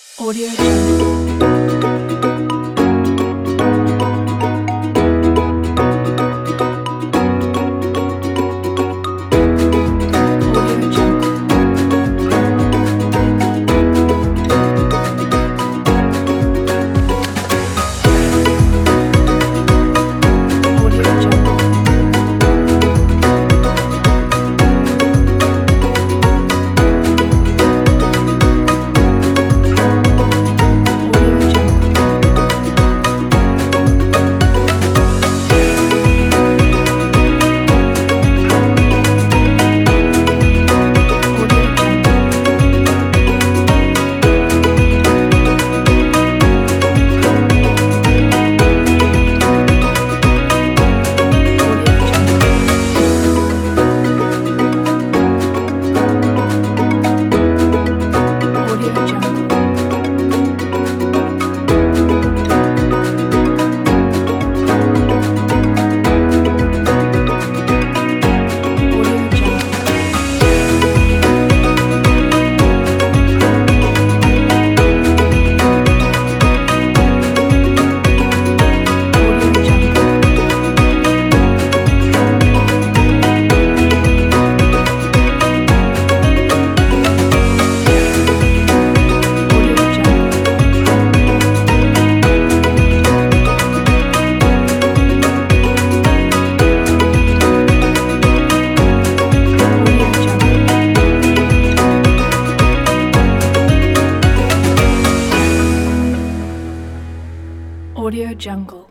Audio Jungle. Audio Jungle. Audio Jungle. Audio Jungle. Audio Jungle. Audio Jungle. Audio Jungle. Audio Jungle. Audio Jungle. Audio Jungle. Audio Jungle. Audio Jungle.